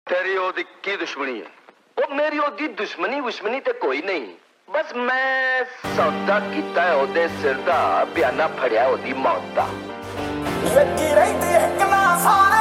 तेरी ओदी की दुश्मनी है? वो मेरी ओदी दुश्मनी ते कोई नहीं, बस मैं सौदा कीता है ओदे सिर दा, बयाना फड़िया ओदी मौत दा। लगी रहती है कला सारे